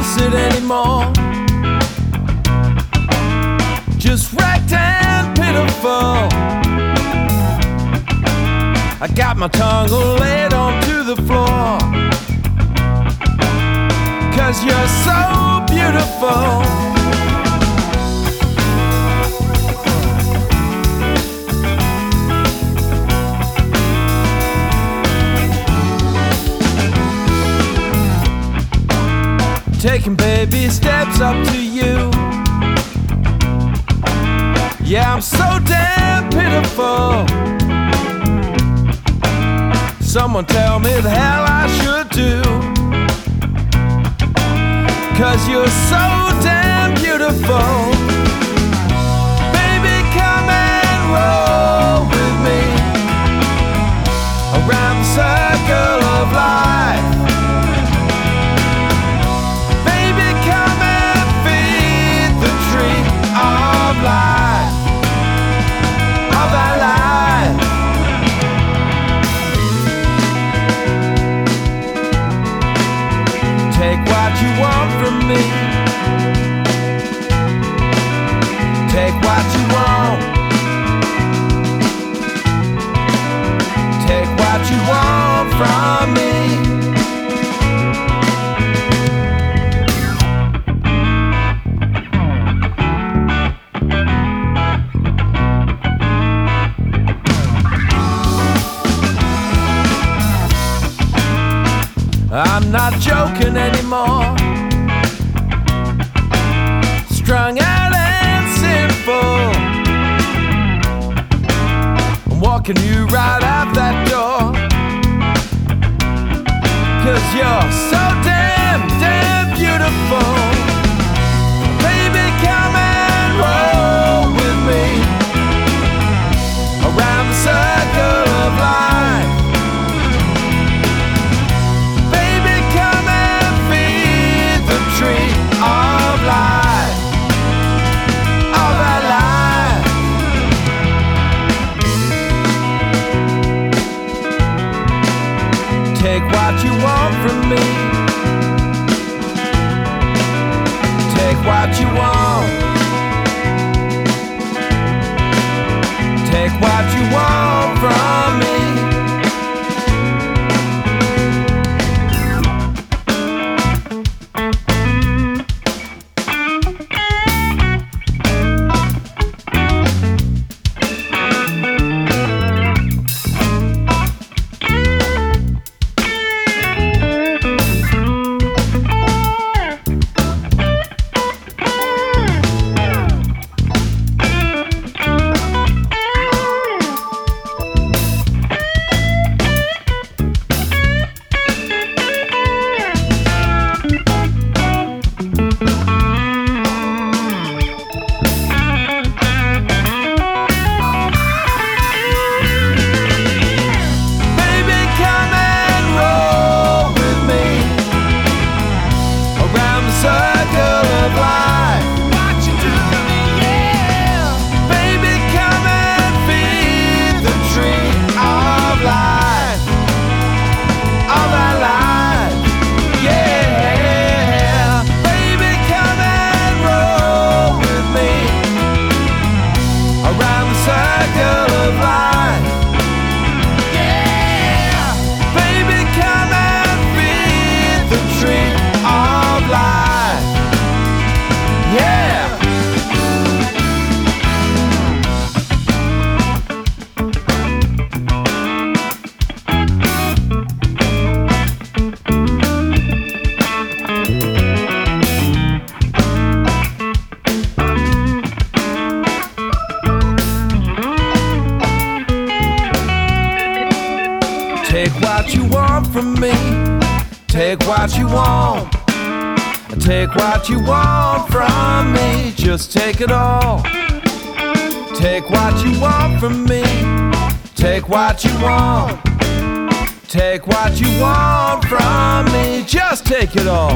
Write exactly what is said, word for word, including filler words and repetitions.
opposite anymore. Just wrecked and pitiful. I got my tongue laid onto the floor. 'Cause you're so beautiful. Taking baby steps up to you. Yeah, I'm so damn pitiful. Someone tell me the hell I should do. 'Cause you're so damn beautiful. Baby, come and roll with me around the circle of life. Baby, come and feed the tree of life, of our life. Take what you want from me. Take what you want. Take what you want from me. I'm not joking anymore. Strung out and sinful. I'm walking you right out that door. 'Cause you're so damn, damn beautiful. Baby, come and roll with me around the circle of life. Tree of life, of our life. Take what you want from me. Take what you want. Take what you want from me. Take what you want from me. Take what you want. Take what you want from me. Just take it all. Take what you want from me. Take what you want. Take what you want from me. Just take it all.